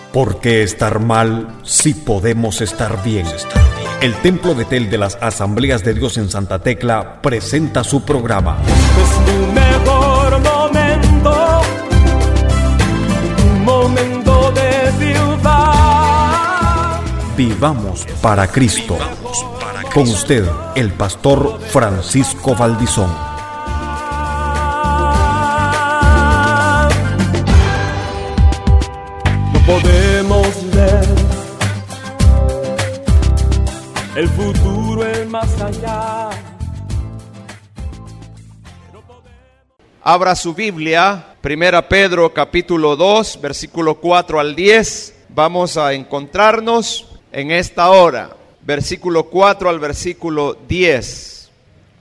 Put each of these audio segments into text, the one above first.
¿Por qué estar mal si podemos estar bien? El Templo Betel de las Asambleas de Dios en Santa Tecla presenta su programa. Es tu mejor momento, un momento de triunfar. Vivamos para Cristo. Con usted, el pastor Francisco Valdizón. Podemos ver el futuro es más allá. Abra su Biblia, 1 Pedro capítulo 2, versículo 4 al 10. Vamos a encontrarnos en esta hora, versículo 4 al versículo 10.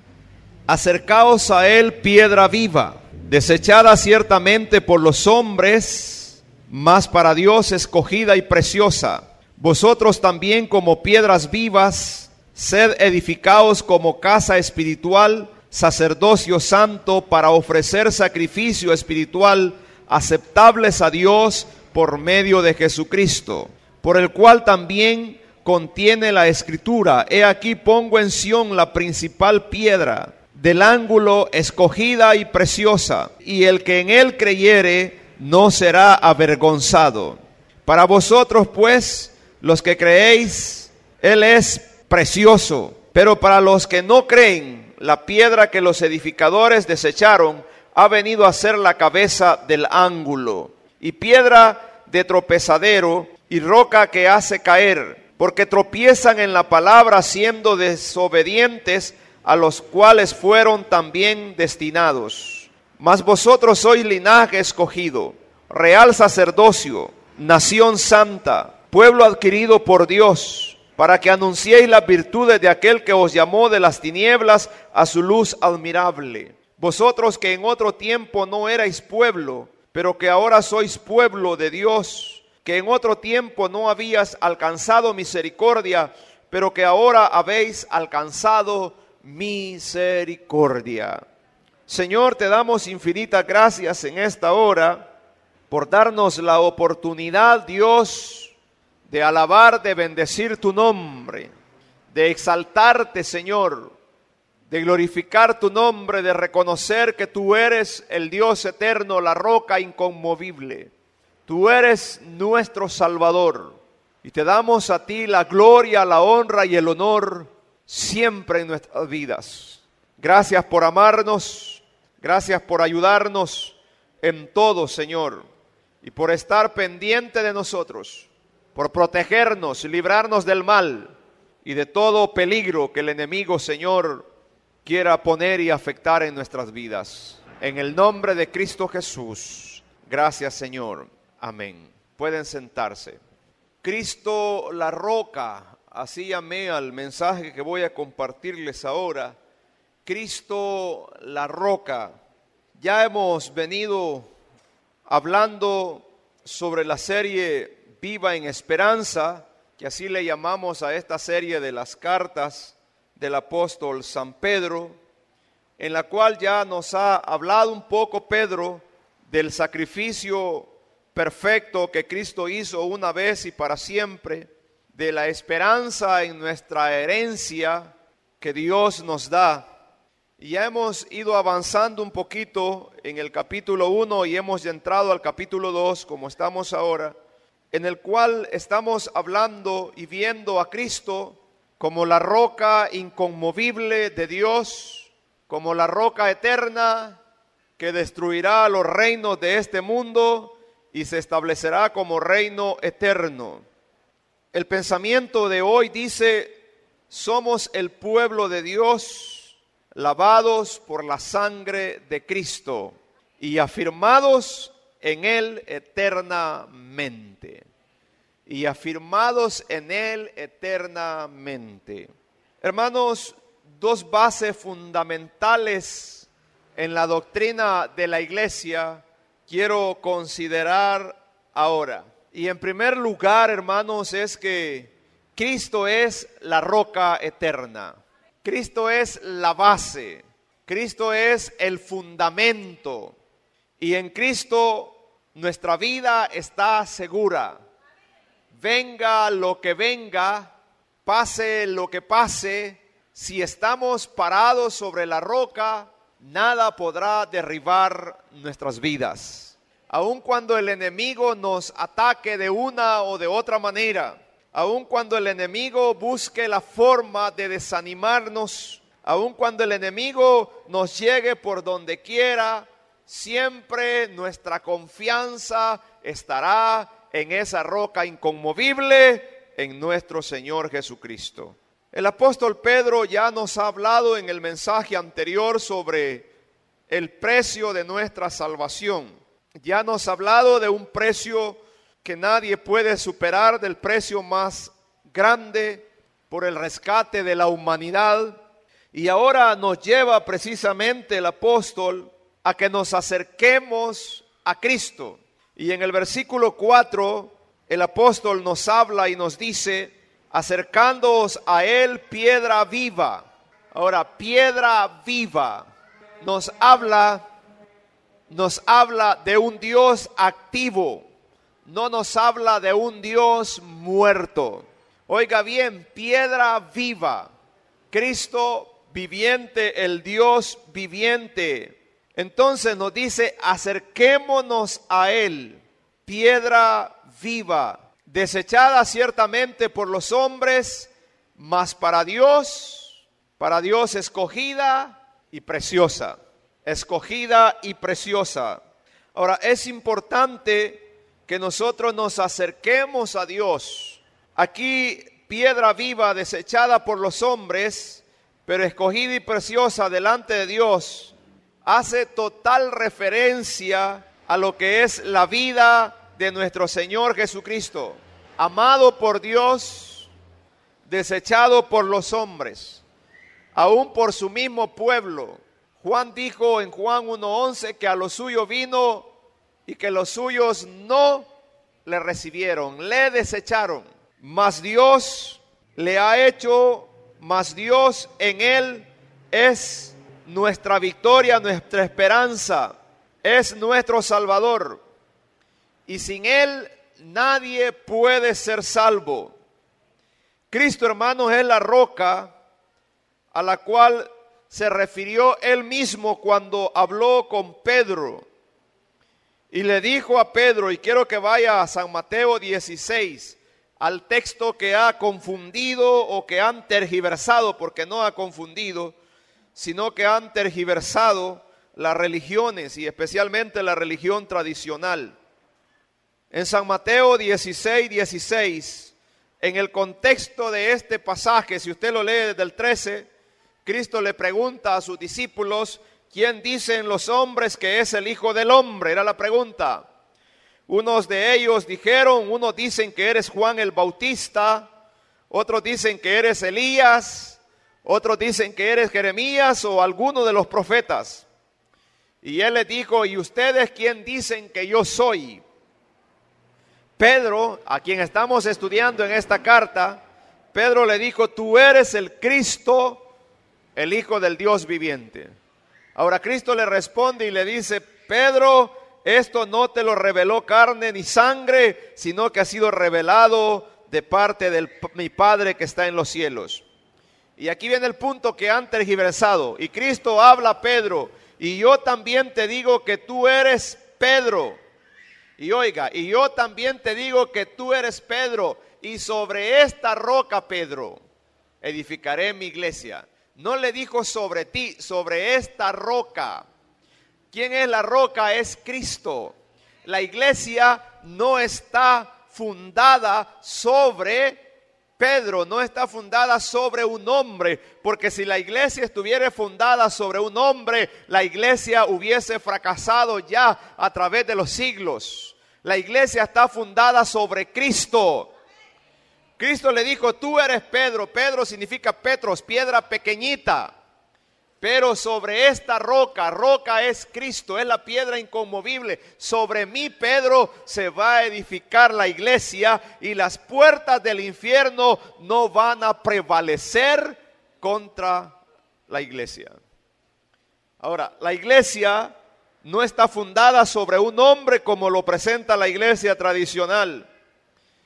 Acercaos a él, piedra viva, desechada ciertamente por los hombres, mas para Dios escogida y preciosa. Vosotros también, como piedras vivas, sed edificados como casa espiritual, sacerdocio santo, para ofrecer sacrificio espiritual aceptables a Dios por medio de Jesucristo, por el cual también contiene la Escritura: he aquí pongo en Sión la principal piedra del ángulo, escogida y preciosa, y el que en él creyere no será avergonzado. Para vosotros, pues, los que creéis, él es precioso, pero para los que no creen, la piedra que los edificadores desecharon ha venido a ser la cabeza del ángulo, y piedra de tropezadero, y roca que hace caer, porque tropiezan en la palabra, siendo desobedientes, a los cuales fueron también destinados. Mas vosotros sois linaje escogido, real sacerdocio, nación santa, pueblo adquirido por Dios, para que anunciéis las virtudes de aquel que os llamó de las tinieblas a su luz admirable. Vosotros que en otro tiempo no erais pueblo, pero que ahora sois pueblo de Dios, que en otro tiempo no habías alcanzado misericordia, pero que ahora habéis alcanzado misericordia. Señor, te damos infinitas gracias en esta hora por darnos la oportunidad, Dios, de alabar, de bendecir tu nombre, de exaltarte, Señor, de glorificar tu nombre, de reconocer que tú eres el Dios eterno, la roca inconmovible. Tú eres nuestro Salvador y te damos a ti la gloria, la honra y el honor siempre en nuestras vidas. Gracias por amarnos. Gracias por ayudarnos en todo, Señor, y por estar pendiente de nosotros, por protegernos, librarnos del mal y de todo peligro que el enemigo, Señor, quiera poner y afectar en nuestras vidas. En el nombre de Cristo Jesús, gracias, Señor. Amén. Pueden sentarse. Cristo la roca, así llamé al mensaje que voy a compartirles ahora. Cristo la roca. Ya hemos venido hablando sobre la serie Viva en Esperanza, que así le llamamos a esta serie de las cartas del apóstol San Pedro, en la cual ya nos ha hablado un poco Pedro del sacrificio perfecto que Cristo hizo una vez y para siempre, de la esperanza en nuestra herencia que Dios nos da. Y ya hemos ido avanzando un poquito en el capítulo 1 y hemos entrado al capítulo 2, como estamos ahora, en el cual estamos hablando y viendo a Cristo como la roca inconmovible de Dios, como la roca eterna que destruirá los reinos de este mundo y se establecerá como reino eterno. El pensamiento de hoy dice: somos el pueblo de Dios, lavados por la sangre de Cristo y afirmados en Él eternamente. Y afirmados en Él eternamente. Hermanos, dos bases fundamentales en la doctrina de la iglesia quiero considerar ahora. Y en primer lugar, hermanos, es que Cristo es la roca eterna. Cristo es la base, Cristo es el fundamento y en Cristo nuestra vida está segura. venga lo que venga, pase lo que pase, si estamos parados sobre la roca, nada podrá derribar nuestras vidas. Aun cuando el enemigo nos ataque de una o de otra manera, aun cuando el enemigo busque la forma de desanimarnos, aun cuando el enemigo nos llegue por donde quiera, siempre nuestra confianza estará en esa roca inconmovible, en nuestro Señor Jesucristo. El apóstol Pedro ya nos ha hablado en el mensaje anterior sobre el precio de nuestra salvación. Ya nos ha hablado de un precio que nadie puede superar, del precio más grande por el rescate de la humanidad. Y ahora nos lleva precisamente el apóstol a que nos acerquemos a Cristo. Y en el versículo 4, el apóstol nos habla y nos dice: acercándoos a Él, piedra viva. Ahora, piedra viva nos habla de un Dios activo, no nos habla de un Dios muerto. Oiga bien, piedra viva, Cristo viviente, el Dios viviente. Entonces nos dice: acerquémonos a Él, piedra viva, desechada ciertamente por los hombres, mas para Dios escogida y preciosa. Escogida y preciosa. Ahora, es importante que nosotros nos acerquemos a Dios. Aquí, piedra viva, desechada por los hombres, pero escogida y preciosa delante de Dios, hace total referencia a lo que es la vida de nuestro Señor Jesucristo, amado por Dios, desechado por los hombres, aún por su mismo pueblo. Juan dijo en Juan 1:11 que a los suyos vino y que los suyos no le recibieron, le desecharon. Mas Dios le ha hecho, mas Dios en Él es nuestra victoria, nuestra esperanza, es nuestro Salvador. Y sin Él nadie puede ser salvo. Cristo, hermanos, es la roca a la cual se refirió Él mismo cuando habló con Pedro. Y le dijo a Pedro, y quiero que vaya a San Mateo 16, al texto que ha confundido o que han tergiversado, porque no ha confundido, sino que han tergiversado las religiones y especialmente la religión tradicional. En San Mateo 16:16, en el contexto de este pasaje, si usted lo lee desde el 13, Cristo le pregunta a sus discípulos: ¿quién dicen los hombres que es el Hijo del Hombre? Era la pregunta. Unos de ellos dijeron, unos dicen que eres Juan el Bautista, otros dicen que eres Elías, otros dicen que eres Jeremías o alguno de los profetas. Y él les dijo: ¿y ustedes quién dicen que yo soy? Pedro, a quien estamos estudiando en esta carta, Pedro le dijo: tú eres el Cristo, el Hijo del Dios viviente. Ahora Cristo le responde y le dice: Pedro, esto no te lo reveló carne ni sangre, sino que ha sido revelado de parte de mi Padre que está en los cielos. Y aquí viene el punto que han tergiversado. Y Cristo habla a Pedro: y yo también te digo que tú eres Pedro. Y oiga, y yo también te digo que tú eres Pedro, y sobre esta roca, Pedro, edificaré mi iglesia. No le dijo sobre ti, sobre esta roca. ¿Quién es la roca? Es Cristo. La iglesia no está fundada sobre Pedro, no está fundada sobre un hombre, porque si la iglesia estuviera fundada sobre un hombre, la iglesia hubiese fracasado ya a través de los siglos. La iglesia está fundada sobre Cristo. Cristo le dijo: tú eres Pedro. Pedro significa Petros, piedra pequeñita. Pero sobre esta roca, roca es Cristo, es la piedra inconmovible. Sobre mí, Pedro, se va a edificar la iglesia, y las puertas del infierno no van a prevalecer contra la iglesia. Ahora, la iglesia no está fundada sobre un hombre como lo presenta la iglesia tradicional.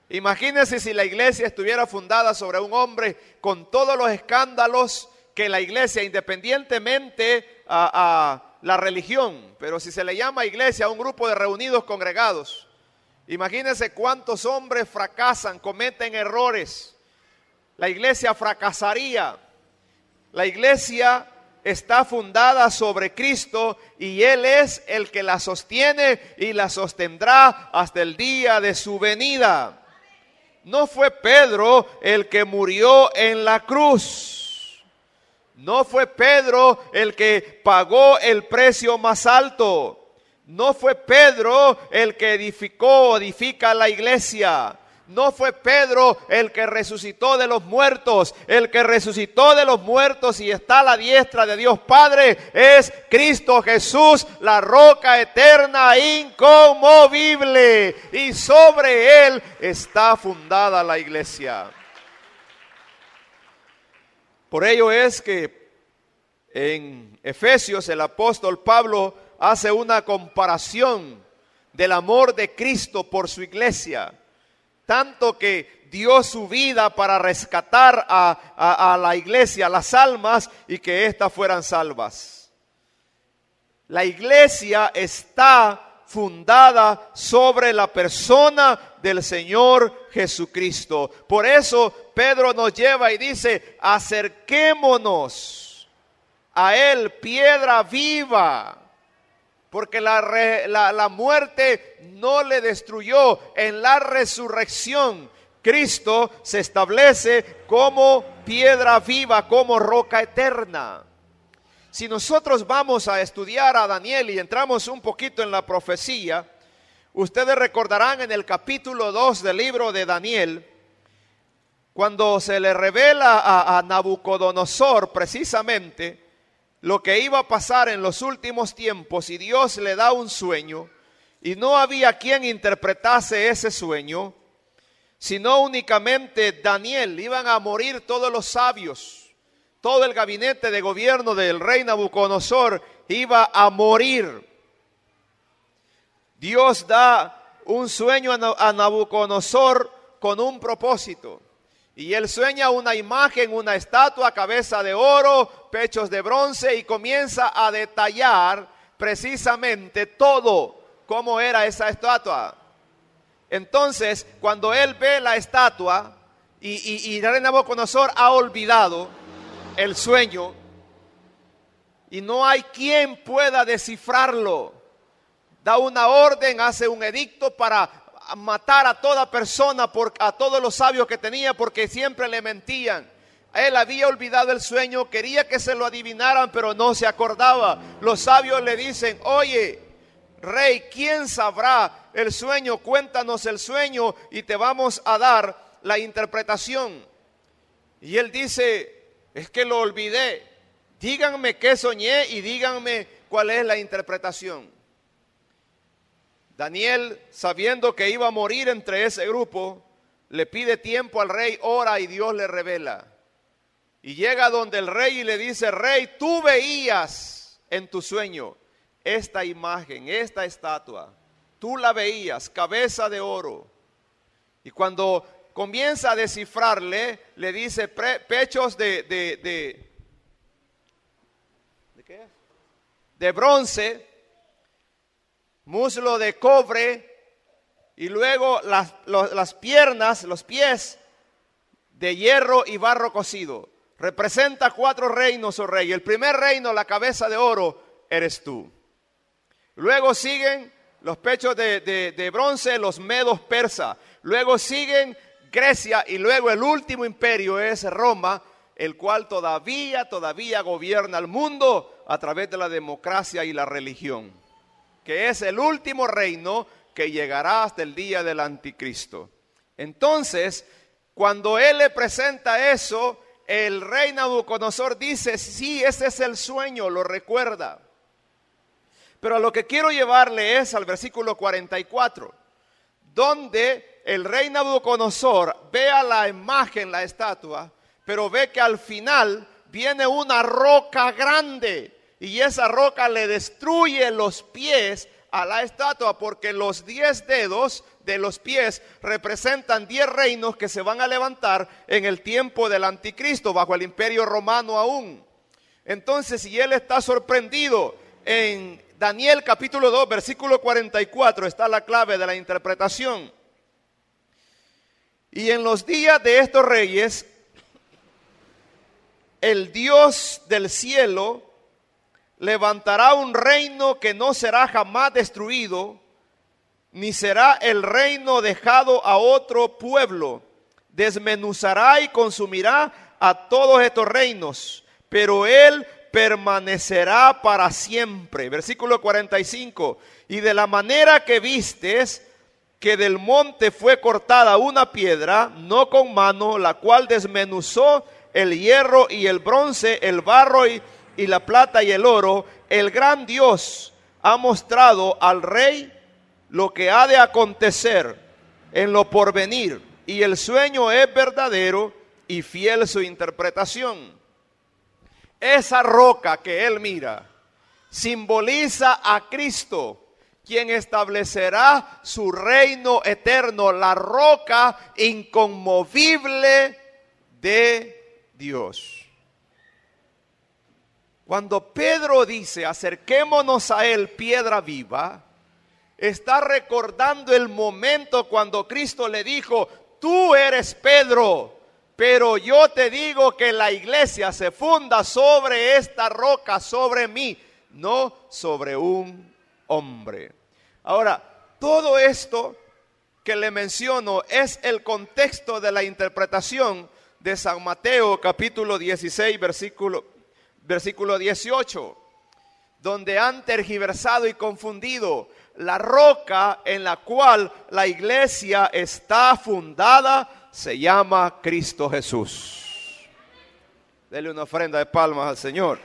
Imagínense si la iglesia estuviera fundada sobre un hombre con todos los escándalos que la iglesia, independientemente a la religión, pero si se le llama iglesia a un grupo de reunidos congregados, imagínense cuántos hombres fracasan, cometen errores. La iglesia fracasaría. La iglesia está fundada sobre Cristo y Él es el que la sostiene y la sostendrá hasta el día de su venida. No fue Pedro el que murió en la cruz. No fue Pedro el que pagó el precio más alto. No fue Pedro el que edifica la iglesia. No fue Pedro el que resucitó de los muertos. El que resucitó de los muertos y está a la diestra de Dios Padre es Cristo Jesús, la roca eterna, inconmovible. Y sobre Él está fundada la iglesia. Por ello es que en Efesios el apóstol Pablo hace una comparación del amor de Cristo por su iglesia, tanto que dio su vida para rescatar a la iglesia, las almas, y que éstas fueran salvas. La iglesia está fundada sobre la persona del Señor Jesucristo. Por eso Pedro nos lleva y dice: acerquémonos a Él, piedra viva, porque la muerte no le destruyó. En la resurrección Cristo se establece como piedra viva, como roca eterna. Si nosotros vamos a estudiar a Daniel y entramos un poquito en la profecía, ustedes recordarán en el capítulo 2 del libro de Daniel, cuando se le revela a Nabucodonosor precisamente lo que iba a pasar en los últimos tiempos, y Dios le da un sueño, y no había quien interpretase ese sueño, sino únicamente Daniel. Iban a morir todos los sabios, todo el gabinete de gobierno del rey Nabucodonosor iba a morir. Dios da un sueño a Nabucodonosor con un propósito. Y él sueña una imagen, una estatua, cabeza de oro, pechos de bronce, y comienza a detallar precisamente todo cómo era esa estatua. Entonces, cuando él ve la estatua y el rey Nabucodonosor ha olvidado el sueño y no hay quien pueda descifrarlo, da una orden, hace un edicto para matar a toda persona, a todos los sabios que tenía, porque siempre le mentían. Él había olvidado el sueño, quería que se lo adivinaran, pero no se acordaba. Los sabios le dicen: oye, rey, ¿quién sabrá el sueño? Cuéntanos el sueño y te vamos a dar la interpretación. Y él dice: es que lo olvidé. Díganme qué soñé y díganme cuál es la interpretación. Daniel, sabiendo que iba a morir entre ese grupo, le pide tiempo al rey, ora y Dios le revela. Y llega donde el rey y le dice: rey, tú veías en tu sueño esta imagen, esta estatua. Tú la veías, cabeza de oro. Y cuando comienza a descifrarle, le dice: pechos ¿de qué es? De bronce, muslo de cobre, y luego las piernas, los pies de hierro y barro cocido. Representa 4 reinos, oh rey. El primer reino, la cabeza de oro, eres tú. Luego siguen los pechos de bronce, los medos persas. Luego siguen Grecia, y luego el último imperio es Roma, el cual todavía gobierna el mundo a través de la democracia y la religión, que es el último reino que llegará hasta el día del anticristo. Entonces, cuando él le presenta eso, el rey Nabucodonosor dice: sí, ese es el sueño, lo recuerda. Pero a lo que quiero llevarle es al versículo 44, donde el rey Nabucodonosor ve a la imagen, la estatua, pero ve que al final viene una roca grande, y esa roca le destruye los pies a la estatua, porque los 10 dedos de los pies representan 10 reinos que se van a levantar en el tiempo del anticristo, bajo el imperio romano aún. Entonces, si él está sorprendido, en Daniel capítulo 2, versículo 44, está la clave de la interpretación. Y en los días de estos reyes, el Dios del cielo levantará un reino que no será jamás destruido, ni será el reino dejado a otro pueblo. Desmenuzará y consumirá a todos estos reinos, pero él permanecerá para siempre. Versículo 45. Y de la manera que vistes que del monte fue cortada una piedra, no con mano, la cual desmenuzó el hierro y el bronce, el barro y la plata y el oro, el gran Dios ha mostrado al rey lo que ha de acontecer en lo porvenir, y el sueño es verdadero y fiel su interpretación. Esa roca que él mira simboliza a Cristo, quien establecerá su reino eterno, la roca inconmovible de Dios. Cuando Pedro dice, acerquémonos a él, piedra viva, está recordando el momento cuando Cristo le dijo, tú eres Pedro, pero yo te digo que la iglesia se funda sobre esta roca, sobre mí, no sobre un hombre. Ahora, todo esto que le menciono es el contexto de la interpretación de San Mateo capítulo 16, versículo 18, donde han tergiversado y confundido la roca en la cual la iglesia está fundada, se llama Cristo Jesús. Dele una ofrenda de palmas al Señor.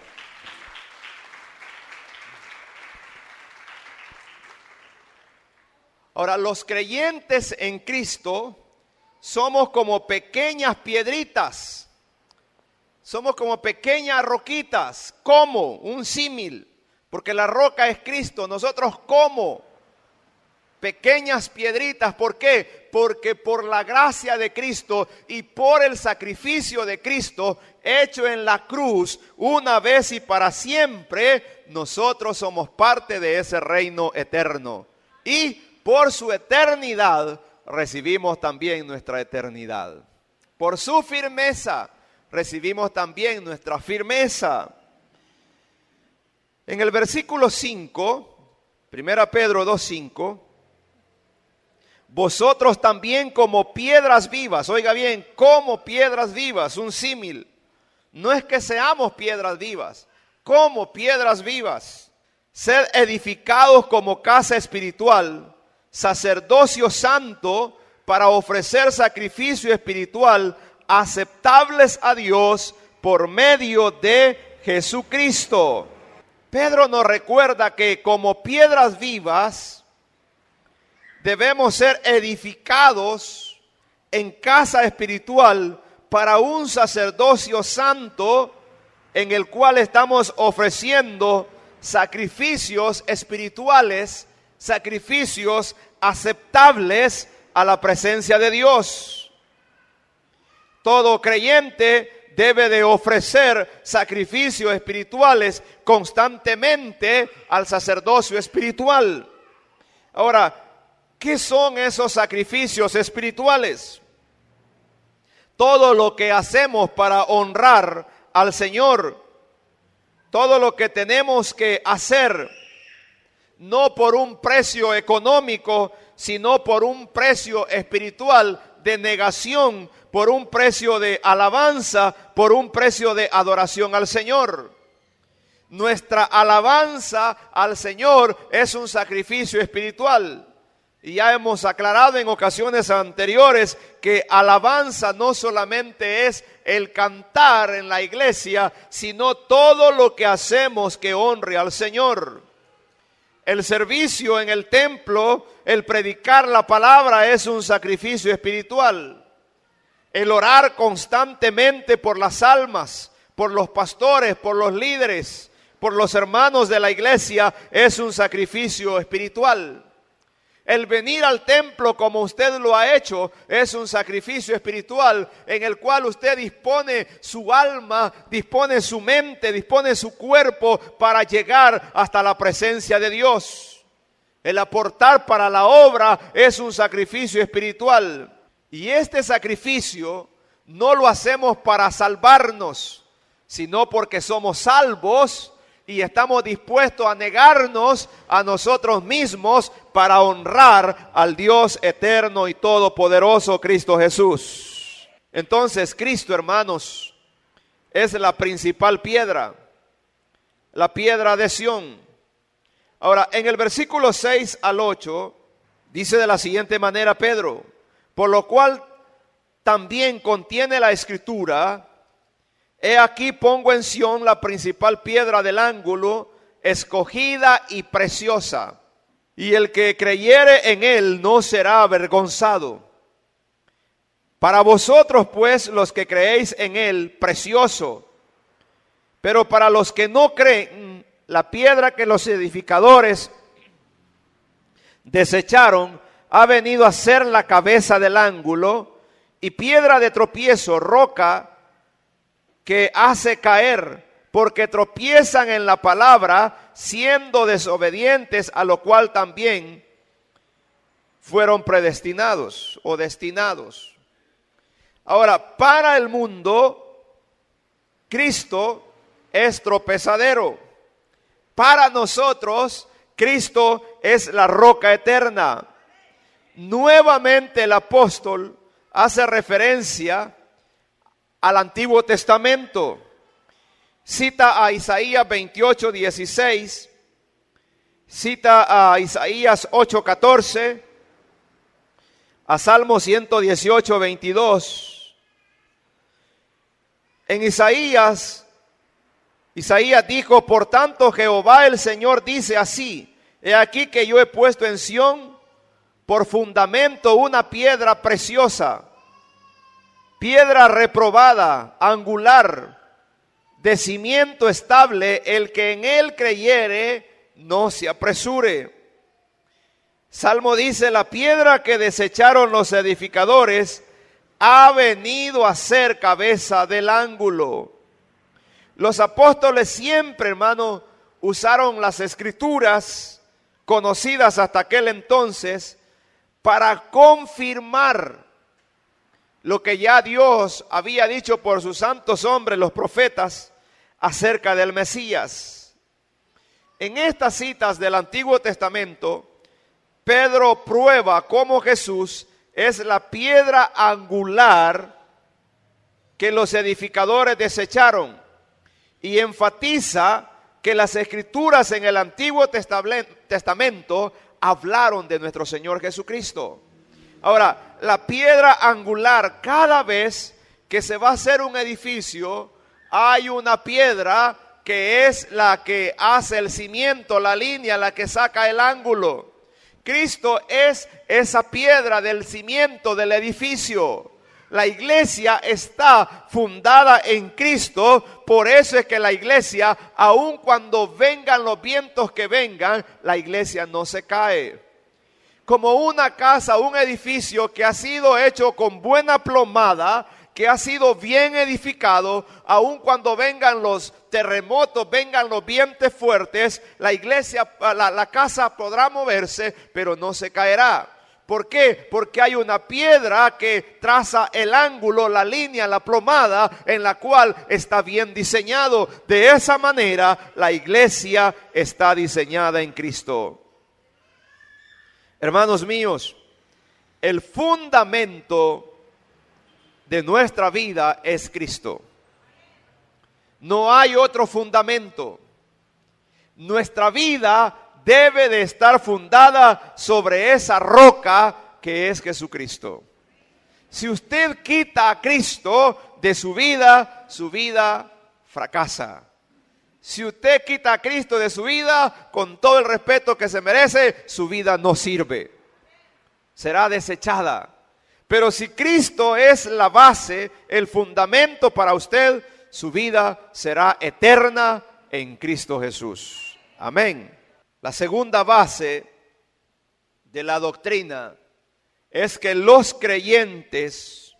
Ahora, los creyentes en Cristo somos como pequeñas piedritas, somos como pequeñas roquitas, como un símil, porque la roca es Cristo, nosotros como pequeñas piedritas. ¿Por qué? Porque por la gracia de Cristo y por el sacrificio de Cristo hecho en la cruz una vez y para siempre, nosotros somos parte de ese reino eterno. Y por su eternidad recibimos también nuestra eternidad. Por su firmeza recibimos también nuestra firmeza. En el versículo 5, 1 Pedro 2:5, vosotros también como piedras vivas, oiga bien, como piedras vivas, un símil. No es que seamos piedras vivas, como piedras vivas, sed edificados como casa espiritual, sacerdocio santo, para ofrecer sacrificio espiritual aceptables a Dios por medio de Jesucristo. Pedro nos recuerda que como piedras vivas debemos ser edificados en casa espiritual para un sacerdocio santo en el cual estamos ofreciendo sacrificios espirituales, sacrificios aceptables a la presencia de Dios. Todo creyente debe de ofrecer sacrificios espirituales constantemente al sacerdocio espiritual. Ahora, ¿qué son esos sacrificios espirituales? Todo lo que hacemos para honrar al Señor, todo lo que tenemos que hacer, no por un precio económico, sino por un precio espiritual de negación, por un precio de alabanza, por un precio de adoración al Señor. Nuestra alabanza al Señor es un sacrificio espiritual. Y ya hemos aclarado en ocasiones anteriores que alabanza no solamente es el cantar en la iglesia, sino todo lo que hacemos que honre al Señor. El servicio en el templo, el predicar la palabra es un sacrificio espiritual. El orar constantemente por las almas, por los pastores, por los líderes, por los hermanos de la iglesia es un sacrificio espiritual. El venir al templo como usted lo ha hecho es un sacrificio espiritual en el cual usted dispone su alma, dispone su mente, dispone su cuerpo para llegar hasta la presencia de Dios. El aportar para la obra es un sacrificio espiritual. Y este sacrificio no lo hacemos para salvarnos, sino porque somos salvos y estamos dispuestos a negarnos a nosotros mismos para honrar al Dios eterno y todopoderoso Cristo Jesús. Entonces, Cristo, hermanos, es la principal piedra, la piedra de Sión. Ahora, en el versículo 6 al 8, dice de la siguiente manera Pedro: por lo cual también contiene la Escritura: he aquí pongo en Sión la principal piedra del ángulo, escogida y preciosa, y el que creyere en él no será avergonzado. Para vosotros pues, los que creéis en él, precioso, pero para los que no creen, la piedra que los edificadores desecharon ha venido a ser la cabeza del ángulo, y piedra de tropiezo, roca que hace caer, porque tropiezan en la palabra, siendo desobedientes, a lo cual también fueron predestinados o destinados. Ahora, para el mundo, Cristo es tropezadero. Para nosotros, Cristo es la roca eterna. Nuevamente el apóstol hace referencia al Antiguo Testamento. Cita a Isaías 28:16, cita a Isaías 8:14, a Salmo 118:22. En Isaías dijo: por tanto Jehová el Señor dice así: he aquí que yo he puesto en Sión por fundamento una piedra preciosa, piedra reprobada, angular, de cimiento estable, el que en él creyere no se apresure. Salmo dice: la piedra que desecharon los edificadores ha venido a ser cabeza del ángulo. Los apóstoles siempre, hermano, usaron las escrituras conocidas hasta aquel entonces para confirmar lo que ya Dios había dicho por sus santos hombres, los profetas, acerca del Mesías. En estas citas del Antiguo Testamento, Pedro prueba cómo Jesús es la piedra angular que los edificadores desecharon, y enfatiza que las escrituras en el Antiguo Testamento hablaron de nuestro Señor Jesucristo. Ahora, la piedra angular, cada vez que se va a hacer un edificio, hay una piedra que es la que hace el cimiento, la línea, la que saca el ángulo. Cristo es esa piedra del cimiento del edificio. La iglesia está fundada en Cristo, por eso es que la iglesia, aun cuando vengan los vientos que vengan, la iglesia no se cae. Como una casa, un edificio que ha sido hecho con buena plomada, que ha sido bien edificado, aun cuando vengan los terremotos, vengan los vientos fuertes, la iglesia, la casa podrá moverse, pero no se caerá. ¿Por qué? Porque hay una piedra que traza el ángulo, la línea, la plomada, en la cual está bien diseñado. De esa manera, la iglesia está diseñada en Cristo. Hermanos míos, el fundamento de nuestra vida es Cristo. No hay otro fundamento. Nuestra vida debe de estar fundada sobre esa roca que es Jesucristo. Si usted quita a Cristo de su vida fracasa. Si usted quita a Cristo de su vida, con todo el respeto que se merece, su vida no sirve. Será desechada. Pero si Cristo es la base, el fundamento para usted, su vida será eterna, en Cristo Jesús. Amén. La segunda base de la doctrina es que los creyentes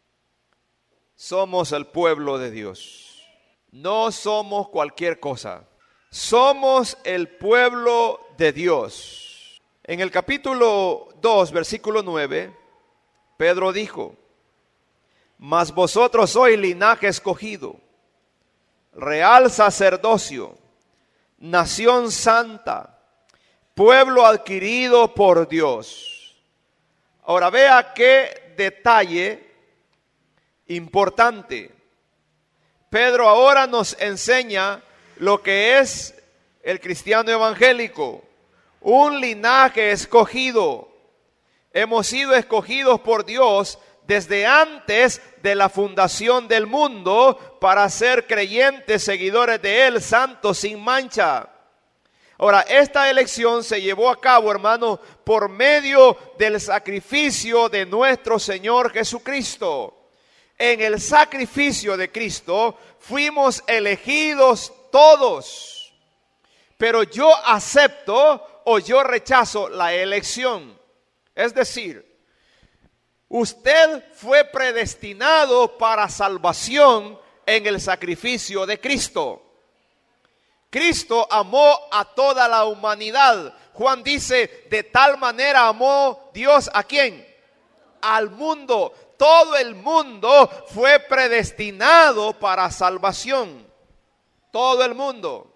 somos el pueblo de Dios. No somos cualquier cosa. Somos el pueblo de Dios. En el capítulo 2, versículo 9, Pedro dijo: mas vosotros sois linaje escogido, real sacerdocio, nación santa, pueblo adquirido por Dios. Ahora vea qué detalle importante. Pedro ahora nos enseña lo que es el cristiano evangélico, un linaje escogido. Hemos sido escogidos por Dios desde antes de la fundación del mundo para ser creyentes, seguidores de Él, santos sin mancha. Ahora, esta elección se llevó a cabo, hermano, por medio del sacrificio de nuestro Señor Jesucristo. En el sacrificio de Cristo fuimos elegidos todos, pero yo acepto o yo rechazo la elección. Es decir, usted fue predestinado para salvación en el sacrificio de Cristo. Cristo amó a toda la humanidad. Juan dice, de tal manera amó Dios ¿a quién? Al mundo. Todo el mundo fue predestinado para salvación. Todo el mundo.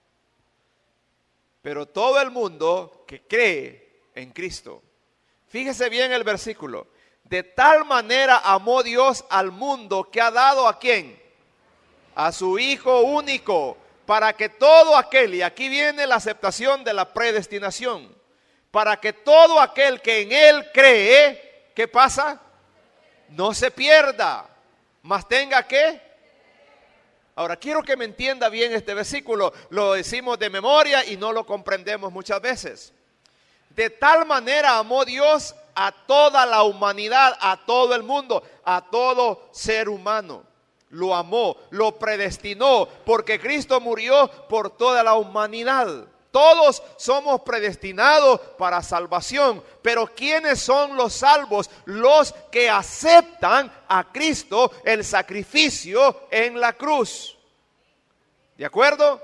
Pero todo el mundo que cree en Cristo. Fíjese bien el versículo. De tal manera amó Dios al mundo que ha dado ¿a quién? A su Hijo único, para que todo aquel, y aquí viene la aceptación de la predestinación, para que todo aquel que en Él cree, ¿qué pasa? No se pierda, mas tenga ¿qué? Ahora quiero que me entienda bien este versículo. Lo decimos de memoria y no lo comprendemos muchas veces. De tal manera amó Dios a toda la humanidad, a todo el mundo, a todo ser humano. Lo amó, lo predestinó, porque Cristo murió por toda la humanidad. Todos somos predestinados para salvación, pero ¿quiénes son los salvos? Los que aceptan a Cristo, el sacrificio en la cruz. ¿De acuerdo?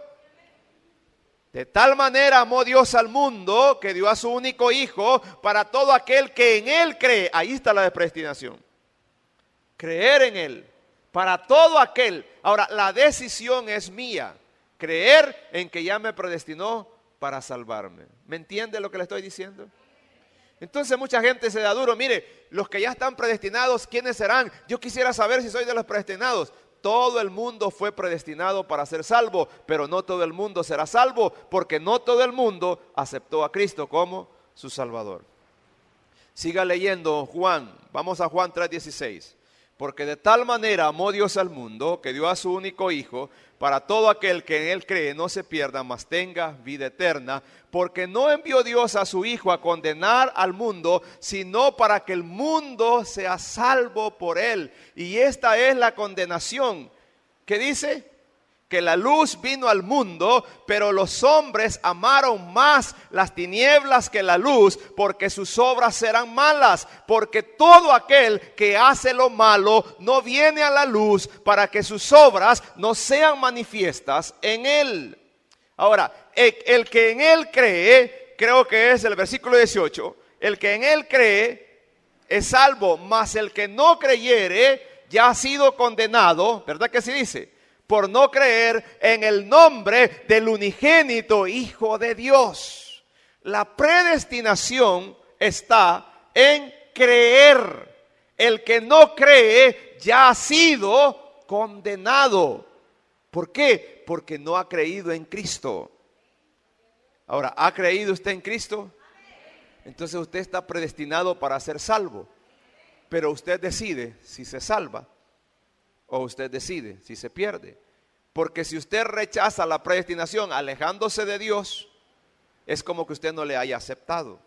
De tal manera amó Dios al mundo que dio a su único Hijo para todo aquel que en Él cree. Ahí está la predestinación. Creer en Él. Para todo aquel. Ahora, la decisión es mía. Creer en que ya me predestinó para salvarme. ¿Me entiende lo que le estoy diciendo? Entonces mucha gente se da duro. Mire, los que ya están predestinados, ¿quiénes serán? Yo quisiera saber si soy de los predestinados. Todo el mundo fue predestinado para ser salvo, pero no todo el mundo será salvo, porque no todo el mundo aceptó a Cristo como su Salvador. Siga leyendo Juan. Vamos a Juan 3:16. Porque de tal manera amó Dios al mundo, que dio a su único Hijo, para todo aquel que en Él cree no se pierda, mas tenga vida eterna. Porque no envió Dios a su Hijo a condenar al mundo, sino para que el mundo sea salvo por Él. Y esta es la condenación. ¿Qué dice? Que la luz vino al mundo, pero los hombres amaron más las tinieblas que la luz, porque sus obras serán malas. Porque todo aquel que hace lo malo no viene a la luz, para que sus obras no sean manifiestas en él. Ahora, el que en él cree, creo que es el versículo 18, el que en él cree es salvo, mas el que no creyere ya ha sido condenado, ¿verdad que así dice? Por no creer en el nombre del unigénito Hijo de Dios. La predestinación está en creer. El que no cree ya ha sido condenado. ¿Por qué? Porque no ha creído en Cristo. Ahora, ¿ha creído usted en Cristo? Entonces usted está predestinado para ser salvo. Pero usted decide si se salva o usted decide si se pierde. Porque si usted rechaza la predestinación alejándose de Dios, es como que usted no le haya aceptado.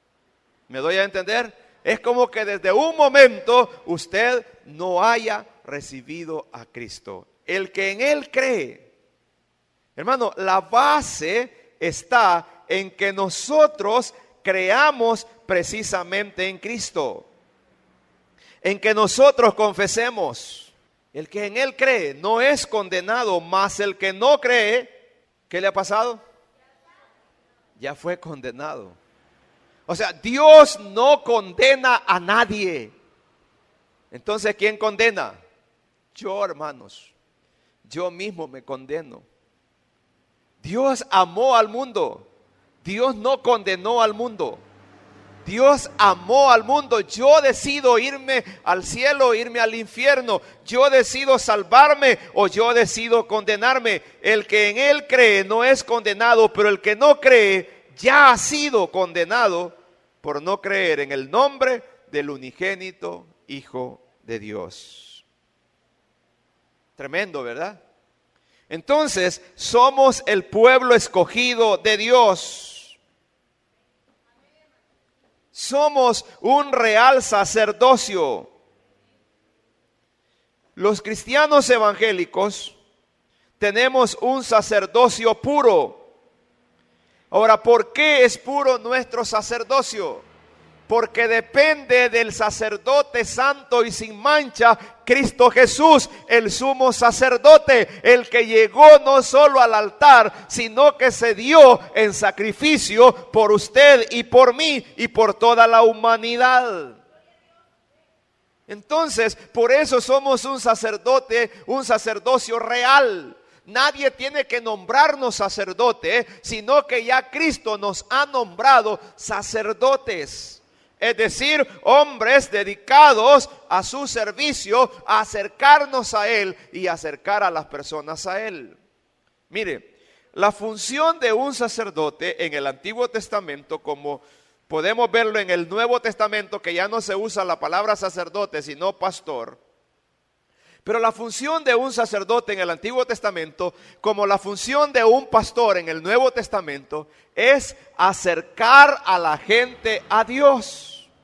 ¿Me doy a entender? Es como que desde un momento usted no haya recibido a Cristo. El que en Él cree, Hermano, la base está en que nosotros creamos precisamente en Cristo. En que nosotros confesemos. El que en Él cree no es condenado, mas el que no cree, ¿qué le ha pasado? Ya fue condenado. O sea, Dios no condena a nadie. Entonces, ¿quién condena? Yo, hermanos. Yo mismo me condeno. Dios amó al mundo. Dios no condenó al mundo. Dios amó al mundo. Yo decido irme al cielo, irme al infierno. Yo decido salvarme o yo decido condenarme. El que en Él cree no es condenado, pero el que no cree ya ha sido condenado por no creer en el nombre del unigénito Hijo de Dios. Tremendo, ¿verdad? Entonces, somos el pueblo escogido de Dios. Somos un real sacerdocio. Los cristianos evangélicos tenemos un sacerdocio puro. Ahora, ¿por qué es puro nuestro sacerdocio? Porque depende del sacerdote santo y sin mancha, Cristo Jesús, el sumo sacerdote, el que llegó no solo al altar, sino que se dio en sacrificio por usted y por mí y por toda la humanidad. Entonces, por eso somos un sacerdote, un sacerdocio real. Nadie tiene que nombrarnos sacerdote, sino que ya Cristo nos ha nombrado sacerdotes. Es decir, hombres dedicados a su servicio, a acercarnos a Él y acercar a las personas a Él. Mire, la función de un sacerdote en el Antiguo Testamento, como podemos verlo en el Nuevo Testamento, que ya no se usa la palabra sacerdote, sino pastor. Pero la función de un sacerdote en el Antiguo Testamento, como la función de un pastor en el Nuevo Testamento, es acercar a la gente a Dios.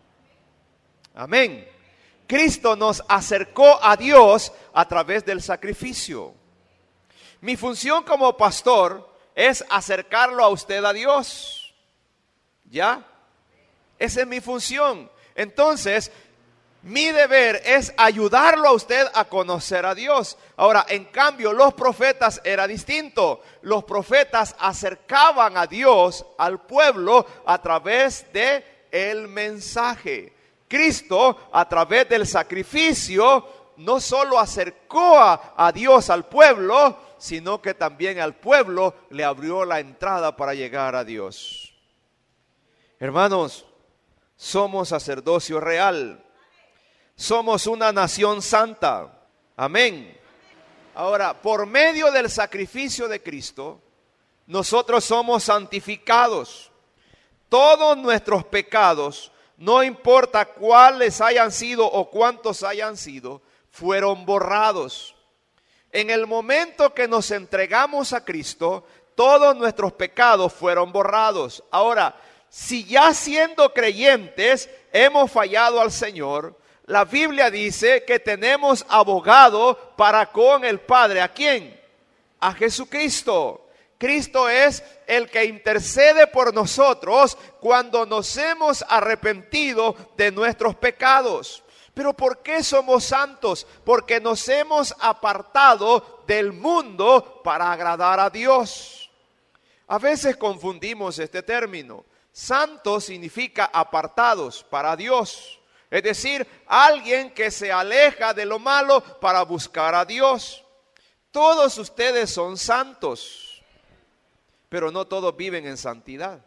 Amén. Cristo nos acercó a Dios a través del sacrificio. Mi función como pastor es acercarlo a usted a Dios. ¿Ya? Esa es mi función. Entonces, mi deber es ayudarlo a usted a conocer a Dios. Ahora, en cambio, los profetas era distinto. Los profetas acercaban a Dios al pueblo a través de el mensaje. Cristo, a través del sacrificio, no solo acercó a Dios al pueblo, sino que también al pueblo le abrió la entrada para llegar a Dios. Hermanos, somos sacerdocio real. Somos una nación santa. Amén. Ahora, por medio del sacrificio de Cristo, nosotros somos santificados. Todos nuestros pecados, no importa cuáles hayan sido o cuántos hayan sido, fueron borrados. En el momento que nos entregamos a Cristo, todos nuestros pecados fueron borrados. Ahora, si ya siendo creyentes hemos fallado al Señor, la Biblia dice que tenemos abogado para con el Padre. ¿A quién? A Jesucristo. Cristo es el que intercede por nosotros cuando nos hemos arrepentido de nuestros pecados. ¿Pero por qué somos santos? Porque nos hemos apartado del mundo para agradar a Dios. A veces confundimos este término. Santo significa apartados para Dios. Es decir, alguien que se aleja de lo malo para buscar a Dios. Todos ustedes son santos, pero no todos viven en santidad.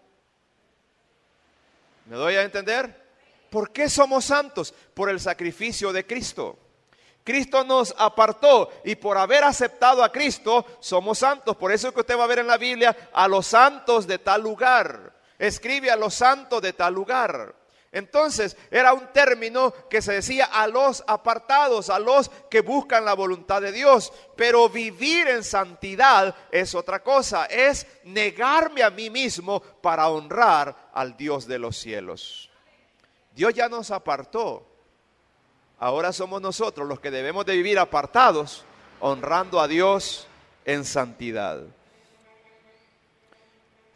¿Me doy a entender? ¿Por qué somos santos? Por el sacrificio de Cristo. Cristo nos apartó y por haber aceptado a Cristo somos santos. Por eso es que usted va a ver en la Biblia a los santos de tal lugar. Escribe a los santos de tal lugar. Entonces era un término que se decía a los apartados, a los que buscan la voluntad de Dios. Pero vivir en santidad es otra cosa, es negarme a mí mismo para honrar al Dios de los cielos. Dios ya nos apartó, ahora somos nosotros los que debemos de vivir apartados, honrando a Dios en santidad.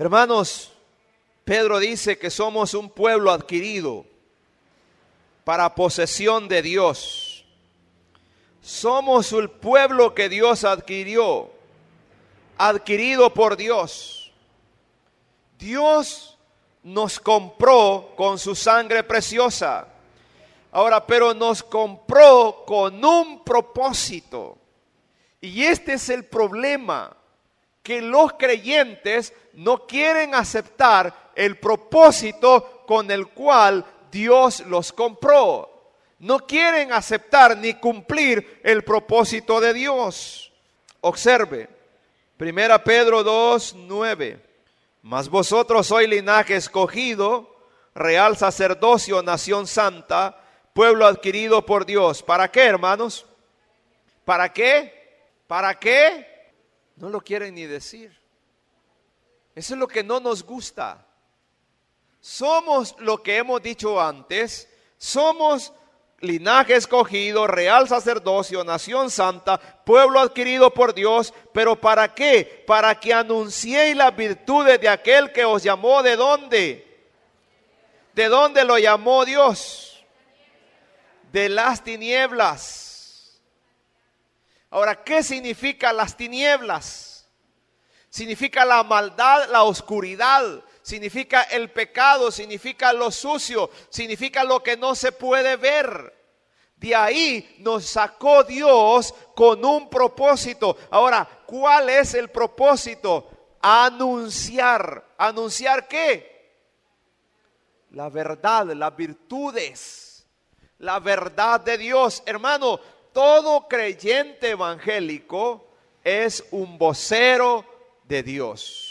Hermanos, Pedro dice que somos un pueblo adquirido para posesión de Dios. Somos el pueblo que Dios adquirió, adquirido por Dios. Dios nos compró con su sangre preciosa. Ahora, pero nos compró con un propósito. Y este es el problema, que los creyentes no quieren aceptar el propósito con el cual Dios los compró. No quieren aceptar ni cumplir el propósito de Dios. Observe, 1 Pedro 2:9. Mas vosotros sois linaje escogido, real sacerdocio, nación santa, pueblo adquirido por Dios. ¿Para qué, hermanos? ¿Para qué? ¿Para qué? No lo quieren ni decir. Eso es lo que no nos gusta. Somos lo que hemos dicho antes. Somos linaje escogido, real sacerdocio, nación santa, pueblo adquirido por Dios. ¿Pero para qué? Para que anunciéis las virtudes de aquel que os llamó. ¿De dónde? ¿De dónde lo llamó Dios? De las tinieblas. Ahora, ¿qué significa las tinieblas? Significa la maldad, la oscuridad. Significa el pecado, significa lo sucio, significa lo que no se puede ver. De ahí nos sacó Dios con un propósito. Ahora, ¿cuál es el propósito? Anunciar. ¿Anunciar qué? La verdad, las virtudes, la verdad de Dios. Hermano, todo creyente evangélico es un vocero de Dios.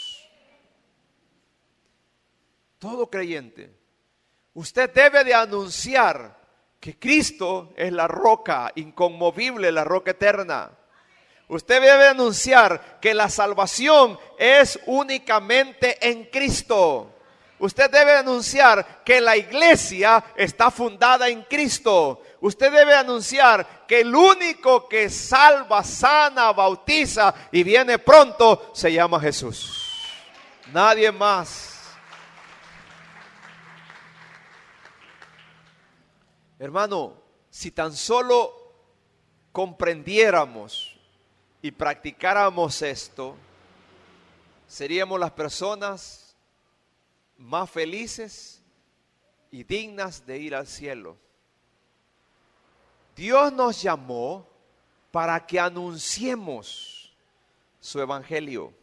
Todo creyente. Usted debe de anunciar que Cristo es la roca inconmovible, la roca eterna. Usted debe anunciar que la salvación es únicamente en Cristo. Usted debe anunciar que la iglesia está fundada en Cristo. Usted debe anunciar que el único que salva, sana, bautiza y viene pronto se llama Jesús. Nadie más. Hermano, si tan solo comprendiéramos y practicáramos esto, seríamos las personas más felices y dignas de ir al cielo. Dios nos llamó para que anunciemos su evangelio.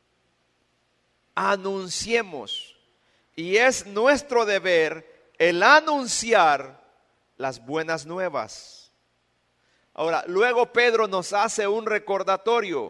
Anunciemos. Y es nuestro deber el anunciar las buenas nuevas. Ahora, luego Pedro nos hace un recordatorio.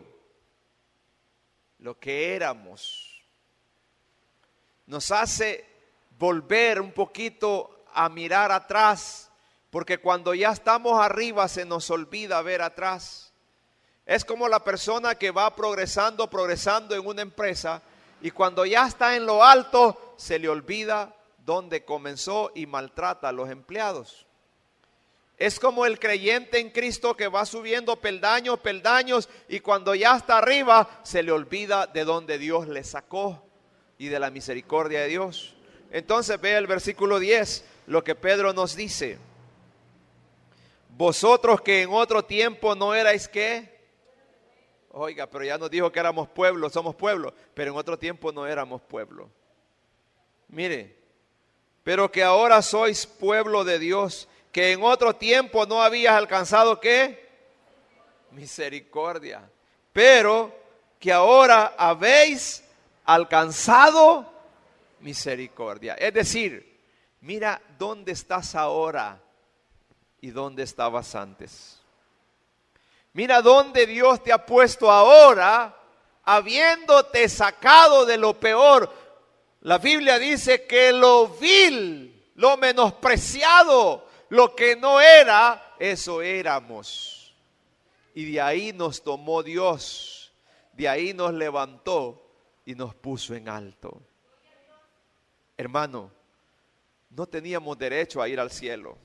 Lo que éramos. Nos hace volver un poquito a mirar atrás, porque cuando ya estamos arriba se nos olvida ver atrás. Es como la persona que va progresando en una empresa y cuando ya está en lo alto se le olvida dónde comenzó y maltrata a los empleados. Es como el creyente en Cristo que va subiendo peldaños y cuando ya está arriba se le olvida de dónde Dios le sacó y de la misericordia de Dios. Entonces ve el versículo 10, lo que Pedro nos dice. Vosotros que en otro tiempo no erais ¿qué? Oiga, pero ya nos dijo que éramos pueblo, somos pueblo, pero en otro tiempo no éramos pueblo. Mire, pero que ahora sois pueblo de Dios, que en otro tiempo no habías alcanzado ¿qué? Misericordia. Pero que ahora habéis alcanzado misericordia. Es decir, mira dónde estás ahora y dónde estabas antes. Mira dónde Dios te ha puesto ahora, habiéndote sacado de lo peor. La Biblia dice que lo vil, lo menospreciado, lo que no era, eso éramos. Y de ahí nos tomó Dios, de ahí nos levantó y nos puso en alto. Hermano, no teníamos derecho a ir al cielo.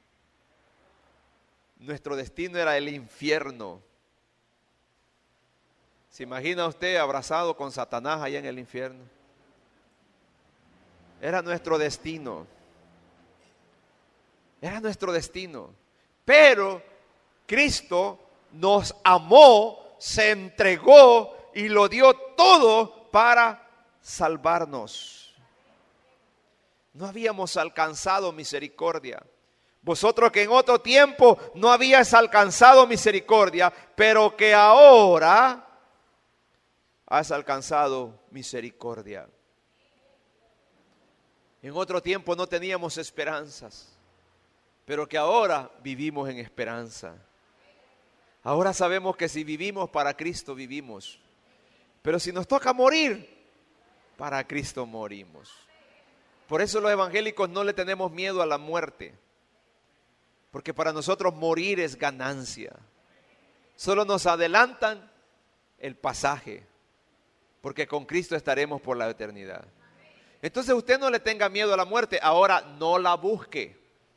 Nuestro destino era el infierno. ¿Se imagina usted abrazado con Satanás allá en el infierno? Era nuestro destino. Era nuestro destino. Pero Cristo nos amó, se entregó y lo dio todo para salvarnos. No habíamos alcanzado misericordia. Vosotros que en otro tiempo no habíais alcanzado misericordia, pero que ahora has alcanzado misericordia. En otro tiempo no teníamos esperanzas, pero que ahora vivimos en esperanza. Ahora sabemos que si vivimos para Cristo vivimos, pero si nos toca morir, para Cristo morimos. Por eso los evangélicos no le tenemos miedo a la muerte, porque para nosotros morir es ganancia. Solo nos adelantan el pasaje, porque con Cristo estaremos por la eternidad. Entonces usted no le tenga miedo a la muerte, ahora no la busque.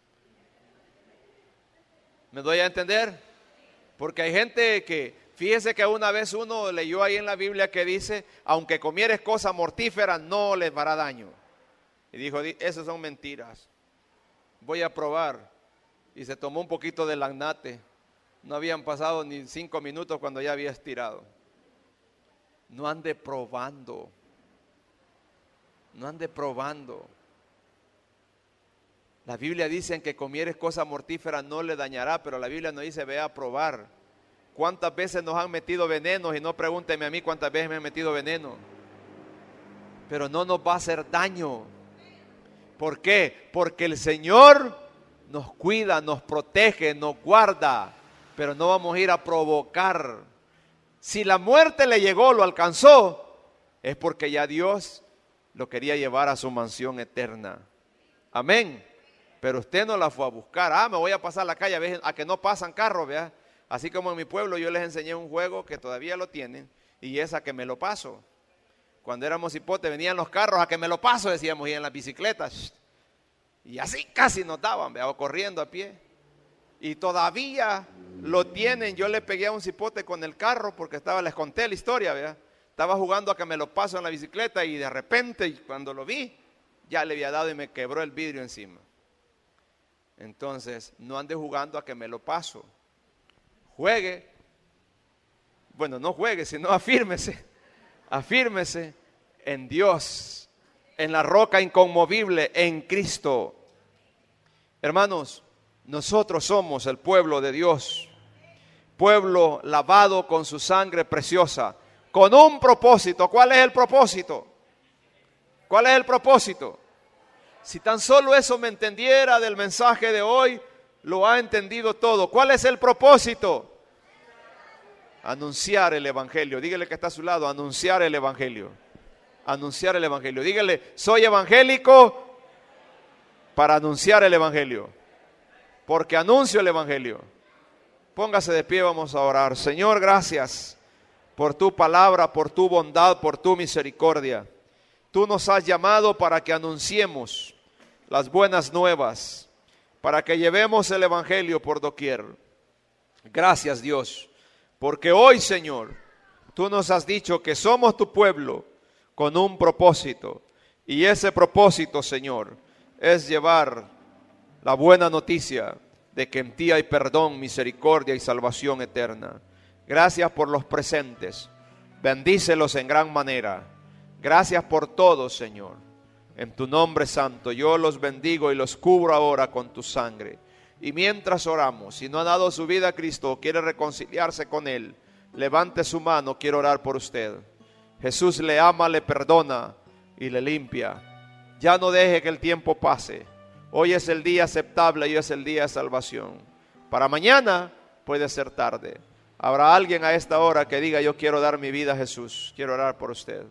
¿Me doy a entender? Porque hay gente que, fíjese que una vez uno leyó ahí en la Biblia que dice, aunque comieres cosa mortífera no les hará daño. Y dijo, esas son mentiras. Voy a probar. Y se tomó un poquito de lagnate. No habían pasado ni 5 minutos cuando ya había estirado. No ande probando. No ande probando. La Biblia dice que comieres cosa mortífera no le dañará, pero la Biblia no dice ve a probar. ¿Cuántas veces nos han metido venenos? Y no pregúnteme a mí cuántas veces me han metido veneno. Pero no nos va a hacer daño. ¿Por qué? Porque el Señor nos cuida, nos protege, nos guarda, pero no vamos a ir a provocar. Si la muerte le llegó, lo alcanzó, es porque ya Dios lo quería llevar a su mansión eterna. Amén. Pero usted no la fue a buscar. Me voy a pasar la calle a que no pasan carros, ¿vea? Así como en mi pueblo yo les enseñé un juego que todavía lo tienen, y es a que me lo paso. Cuando éramos hipotes venían los carros a que me lo paso, decíamos, y en las bicicletas. Y así casi nos daban, ¿vea? O corriendo a pie. Y todavía lo tienen. Yo le pegué a un cipote con el carro porque les conté la historia, ¿vea? Estaba jugando a que me lo paso en la bicicleta y de repente cuando lo vi, ya le había dado y me quebró el vidrio encima. Entonces, no ande jugando a que me lo paso. Juegue. Bueno, no juegue, sino afírmese. Afírmese en Dios, en la roca inconmovible, en Cristo. Hermanos, nosotros somos el pueblo de Dios, pueblo lavado con su sangre preciosa, con un propósito. ¿Cuál es el propósito? ¿Cuál es el propósito? Si tan solo eso me entendiera del mensaje de hoy, lo ha entendido todo. ¿Cuál es el propósito? Anunciar el evangelio. Dígale que está a su lado, anunciar el evangelio. Anunciar el evangelio. Dígale, soy evangélico para anunciar el evangelio. Porque anuncio el evangelio. Póngase de pie, vamos a orar. Señor, gracias por tu palabra, por tu bondad, por tu misericordia. Tú nos has llamado para que anunciemos las buenas nuevas, para que llevemos el evangelio por doquier. Gracias, Dios, porque hoy, Señor, tú nos has dicho que somos tu pueblo con un propósito, y ese propósito, Señor, es llevar la buena noticia de que en ti hay perdón, misericordia y salvación eterna. Gracias por los presentes, bendícelos en gran manera. Gracias por todo, Señor. En tu nombre santo yo los bendigo y los cubro ahora con tu sangre. Y mientras oramos, si no ha dado su vida a Cristo o quiere reconciliarse con Él, levante su mano, quiero orar por usted. Jesús le ama, le perdona y le limpia. Ya no deje que el tiempo pase. Hoy es el día aceptable y hoy es el día de salvación. Para mañana puede ser tarde. Habrá alguien a esta hora que diga, yo quiero dar mi vida a Jesús. Quiero orar por usted.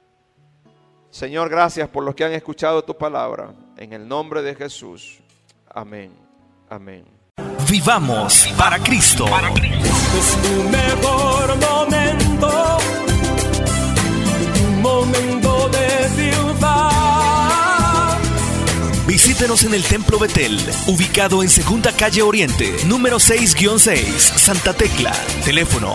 Señor, gracias por los que han escuchado tu palabra. En el nombre de Jesús. Amén. Amén. Vivamos para Cristo. Es tu mejor momento. Tu momento de triunfar. Visita Visítenos en el Templo Betel, ubicado en Segunda Calle Oriente, número 6-6, Santa Tecla. Teléfono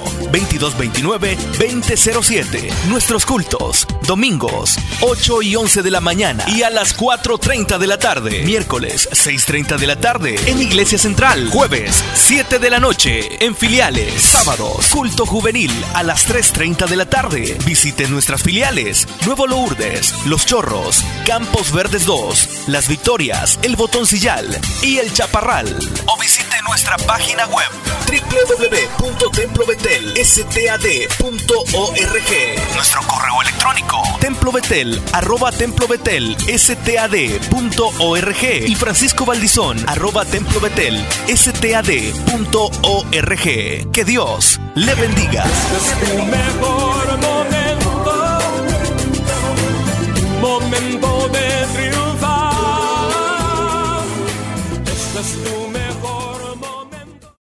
2229-2007. Nuestros cultos, domingos, 8 y 11 de la mañana y a las 4:30 de la tarde. Miércoles, 6:30 de la tarde en Iglesia Central. Jueves, 7 de la noche en filiales. Sábados, culto juvenil a las 3:30 de la tarde. Visite nuestras filiales: Nuevo Lourdes, Los Chorros, Campos Verdes 2, Las Victorias, El Botoncillal y El Chaparral. O visite nuestra página web www.templobetelstad.org. Nuestro correo electrónico templobetel@templobetelstad.org y Francisco Valdizón @templobetelstad.org. Que Dios le bendiga. Este es tu mejor momento de triunfar. Este es tu